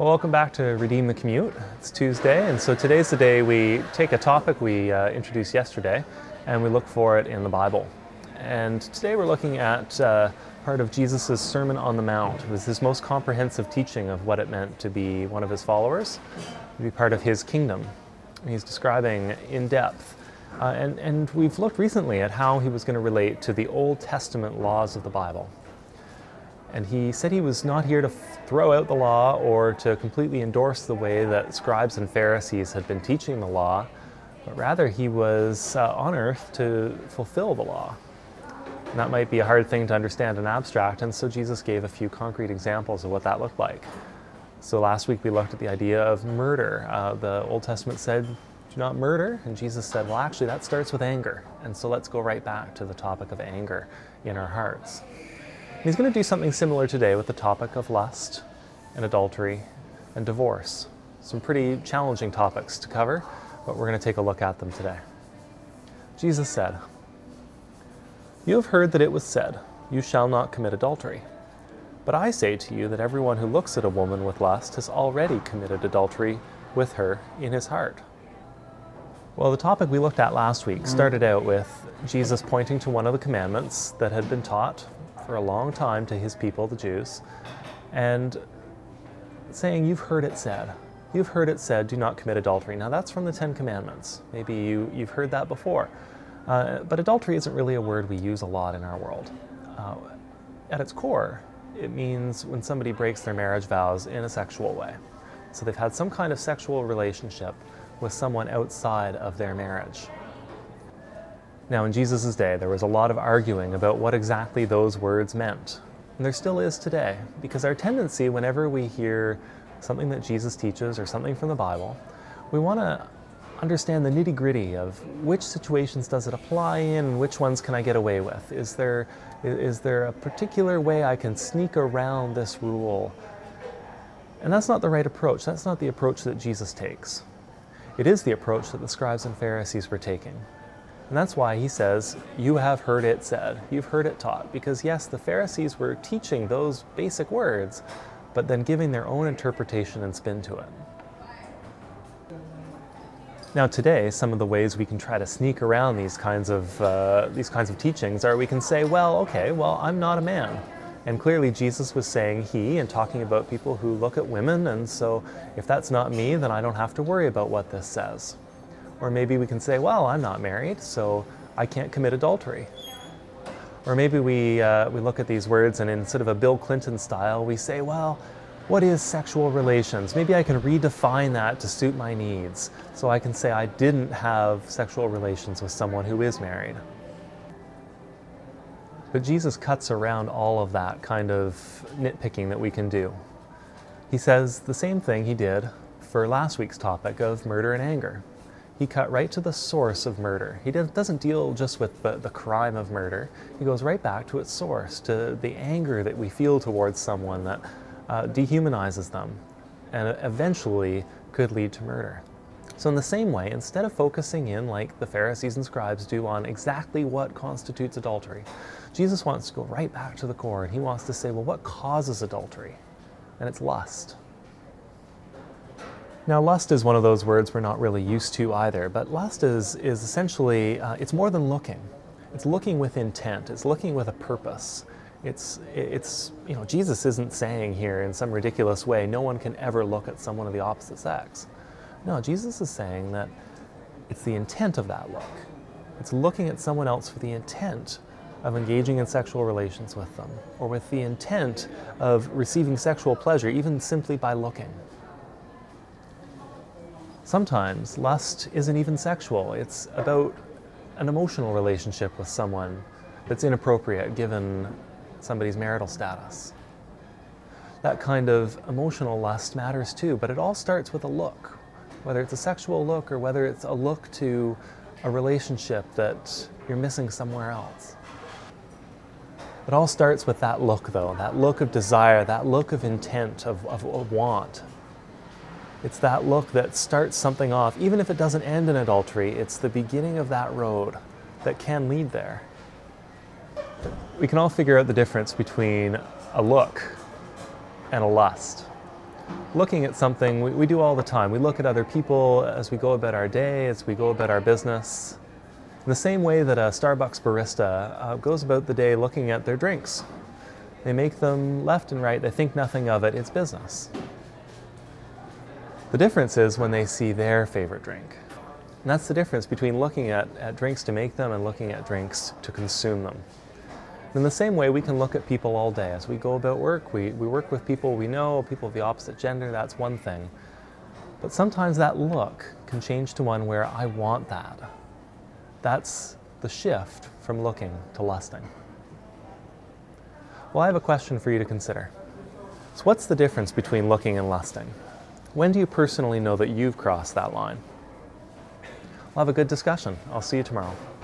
Well, welcome back to Redeem the Commute. It's Tuesday, and so today's the day we take a topic we introduced yesterday and we look for it in the Bible. And today we're looking at part of Jesus' Sermon on the Mount. It was his most comprehensive teaching of what it meant to be one of his followers, to be part of his kingdom. And he's describing in depth. And we've looked recently at how he was going to relate to the Old Testament laws of the Bible. And he said he was not here to throw out the law or to completely endorse the way that scribes and Pharisees had been teaching the law, but rather he was on earth to fulfill the law. And that might be a hard thing to understand in abstract, and so Jesus gave a few concrete examples of what that looked like. So last week we looked at the idea of murder. The Old Testament said, do not murder, and Jesus said, well, actually that starts with anger. And so let's go right back to the topic of anger in our hearts. He's going to do something similar today with the topic of lust and adultery and divorce. Some pretty challenging topics to cover, but we're going to take a look at them today. Jesus said, "You have heard that it was said, 'You shall not commit adultery.' But I say to you that everyone who looks at a woman with lust has already committed adultery with her in his heart." Well, the topic we looked at last week started out with Jesus pointing to one of the commandments that had been taught for a long time to his people, the Jews, and saying, you've heard it said, do not commit adultery. Now that's from the Ten Commandments. Maybe you've heard that before. But adultery isn't really a word we use a lot in our world. At its core, it means when somebody breaks their marriage vows in a sexual way. So they've had some kind of sexual relationship with someone outside of their marriage. Now, in Jesus' day, there was a lot of arguing about what exactly those words meant. And there still is today, because our tendency whenever we hear something that Jesus teaches or something from the Bible, we want to understand the nitty-gritty of which situations does it apply in, which ones can I get away with? Is there a particular way I can sneak around this rule? And that's not the right approach. That's not the approach that Jesus takes. It is the approach that the scribes and Pharisees were taking. And that's why he says, you have heard it said, you've heard it taught. Because yes, the Pharisees were teaching those basic words, but then giving their own interpretation and spin to it. Now today, some of the ways we can try to sneak around these kinds of teachings are we can say, well, I'm not a man. And clearly Jesus was saying he and talking about people who look at women, and so if that's not me, then I don't have to worry about what this says. Or maybe we can say, well, I'm not married, so I can't commit adultery. Or maybe we look at these words and in sort of a Bill Clinton style, we say, well, what is sexual relations? Maybe I can redefine that to suit my needs. So I can say I didn't have sexual relations with someone who is married. But Jesus cuts around all of that kind of nitpicking that we can do. He says the same thing he did for last week's topic of murder and anger. He cut right to the source of murder. He doesn't deal just with the crime of murder. He goes right back to its source, to the anger that we feel towards someone that dehumanizes them and eventually could lead to murder. So in the same way, instead of focusing in like the Pharisees and scribes do on exactly what constitutes adultery, Jesus wants to go right back to the core, and he wants to say, well, what causes adultery? And it's lust. Now, lust is one of those words we're not really used to either, but lust is essentially, it's more than looking. It's looking with intent. It's looking with a purpose. It's Jesus isn't saying here in some ridiculous way, no one can ever look at someone of the opposite sex. No, Jesus is saying that it's the intent of that look. It's looking at someone else for the intent of engaging in sexual relations with them, or with the intent of receiving sexual pleasure, even simply by looking. Sometimes lust isn't even sexual. It's about an emotional relationship with someone that's inappropriate given somebody's marital status. That kind of emotional lust matters too, but it all starts with a look. Whether it's a sexual look or whether it's a look to a relationship that you're missing somewhere else. It all starts with that look though, that look of desire, that look of intent, of want. It's that look that starts something off. Even if it doesn't end in adultery, it's the beginning of that road that can lead there. We can all figure out the difference between a look and a lust. looking at something we do all the time. We look at other people as we go about our day, as we go about our business. In the same way that a Starbucks barista goes about the day looking at their drinks. They make them left and right, they think nothing of it, it's business. The difference is when they see their favorite drink. And that's the difference between looking at drinks to make them and looking at drinks to consume them. In the same way, we can look at people all day. As we go about work, we work with people we know, people of the opposite gender, that's one thing. But sometimes that look can change to one where I want that. That's the shift from looking to lusting. Well, I have a question for you to consider. So what's the difference between looking and lusting? When do you personally know that you've crossed that line? We'll have a good discussion. I'll see you tomorrow.